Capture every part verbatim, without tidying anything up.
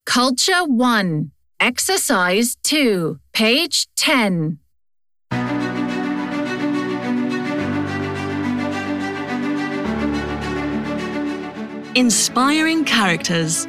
Culture one, Exercise two, page ten. Inspiring characters.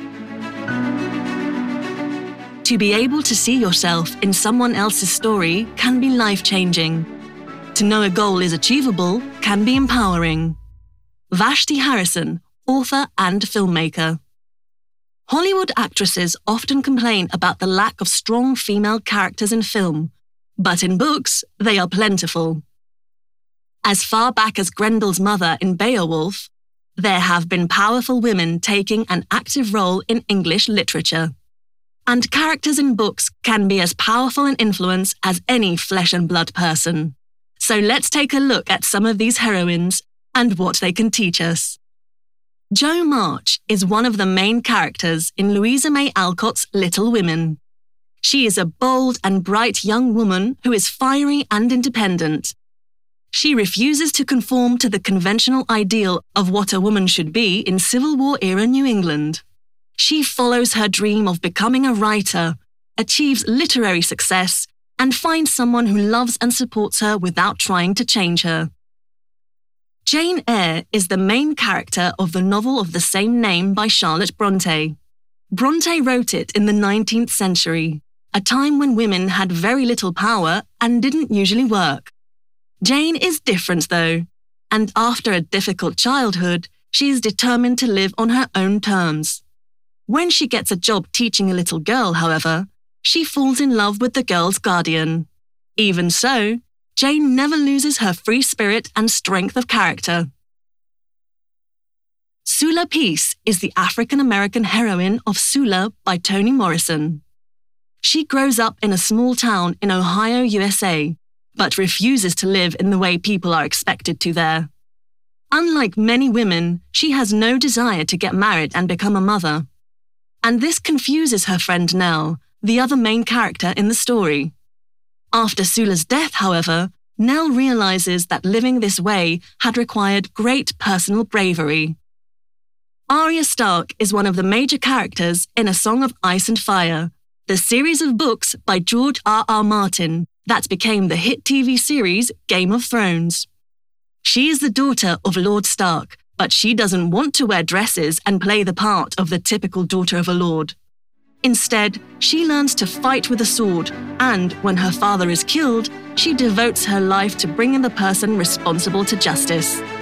To be able to see yourself in someone else's story can be life-changing. To know a goal is achievable can be empowering. Vashti Harrison, author and filmmaker. Hollywood actresses often complain about the lack of strong female characters in film, but in books, they are plentiful. As far back as Grendel's mother in Beowulf, there have been powerful women taking an active role in English literature. And characters in books can be as powerful an influence as any flesh and blood person. So let's take a look at some of these heroines and what they can teach us. Jo March is one of the main characters in Louisa May Alcott's Little Women. She is a bold and bright young woman who is fiery and independent. She refuses to conform to the conventional ideal of what a woman should be in Civil War-era New England. She follows her dream of becoming a writer, achieves literary success, and finds someone who loves and supports her without trying to change her. Jane Eyre is the main character of the novel of the same name by Charlotte Bronte. Bronte wrote it in the nineteenth century, a time when women had very little power and didn't usually work. Jane is different though, and after a difficult childhood, she is determined to live on her own terms. When she gets a job teaching a little girl, however, she falls in love with the girl's guardian. Even so, Jane never loses her free spirit and strength of character. Sula Peace is the African-American heroine of Sula by Toni Morrison. She grows up in a small town in Ohio, U S A, but refuses to live in the way people are expected to there. Unlike many women, she has no desire to get married and become a mother. And this confuses her friend Nell, the other main character in the story. After Sula's death, however, Nell realizes that living this way had required great personal bravery. Arya Stark is one of the major characters in A Song of Ice and Fire, the series of books by George R R Martin that became the hit T V series Game of Thrones. She is the daughter of Lord Stark, but she doesn't want to wear dresses and play the part of the typical daughter of a lord. Instead, she learns to fight with a sword, and when her father is killed, she devotes her life to bringing the person responsible to justice.